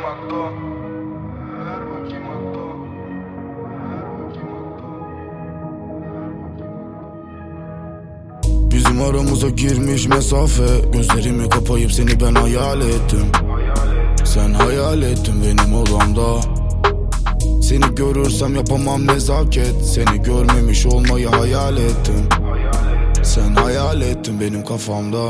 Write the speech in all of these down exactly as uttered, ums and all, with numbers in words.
hatta. Ver bakayım hatta. Bizim aramıza girmiş mesafe. Gözlerimi kapayıp seni ben hayal ettim. Sen hayal ettin benim odamda. Seni görürsem yapamam nezaket. Seni görmemiş olmayı hayal ettim. Sen hayal ettin benim kafamda.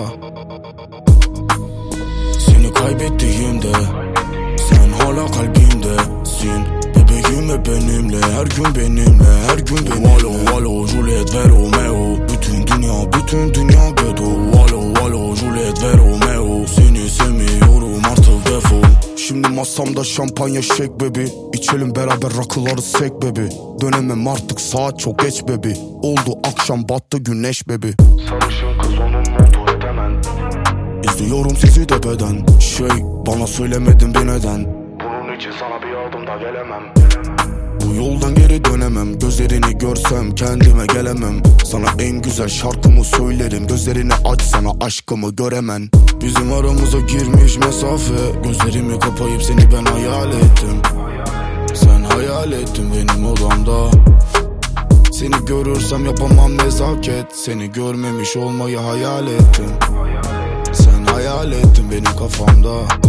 Seni kaybettiğimde sen hala kalbimdesin. Bebeğim hep benimle, her gün benimle, her gün benimle. Alo alo Juliet ve Romeo. Bütün dünya, bütün dünya ghetto. Alo alo Juliet ve Romeo. Seni sevmiyorum artık defol. Şimdi masamda şampanya shake baby. İçelim beraber rakıları sek baby. Dönemem artık saat çok geç baby. Oldu akşam battı güneş baby. Sarışın kız onun modu edemen. İzliyorum sizi tepeden. Şey bana söylemedin bir neden. Bunun için sana bir adım da gelemem. Bu yoldan geri dönemem. Gözlerini görsem kendime gelemem. Sana en güzel şarkımı söylerim. Gözlerini aç sana aşkımı göremen. Bizim aramıza girmiş mesafe. Gözlerimi kapayıp seni ben hayal ettim. Sen hayal ettin benim odamda. Seni görürsem yapamam nezaket. Seni görmemiş olmayı hayal ettim. Sen hayal ettin benim kafamda.